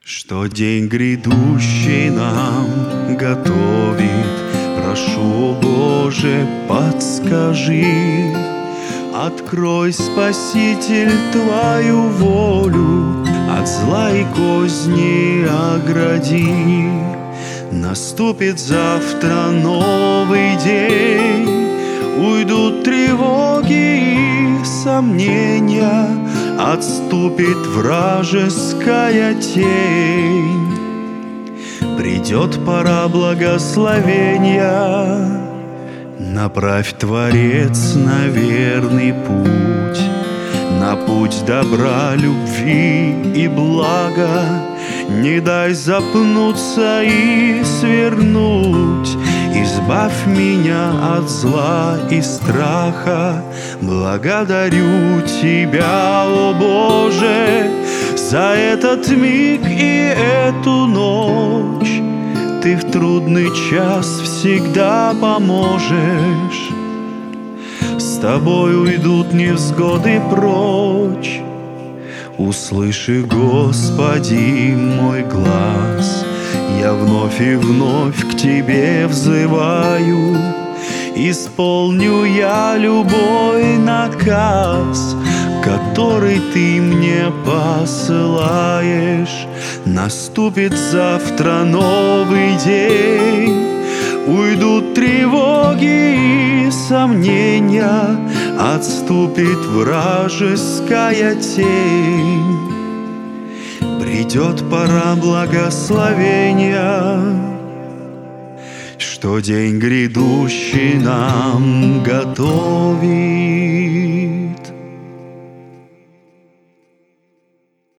Что день грядущий нам готовит, прошу, Боже, подскажи. Открой, Спаситель, Твою волю, от зла и козни огради. Наступит завтра новый день, уйдут тревоги и сомнения, отступит вражеская тень. Придет пора благословения, направь, Творец, на верный путь, на путь добра, любви и блага. Не дай запнуться и свернуть, избавь меня от зла и страха. Благодарю Тебя, о Боже, за этот миг и эту ночь. Ты в трудный час всегда поможешь. С Тобой уйдут невзгоды прочь. Услыши, Господи, мой глас, я вновь и вновь к Тебе взываю. Исполню я любой наказ, который Ты мне посылаешь. Наступит завтра новый день, уйдут тревоги и сомнения, отступит вражеская тень. Придет пора благословения, что день грядущий нам готовит.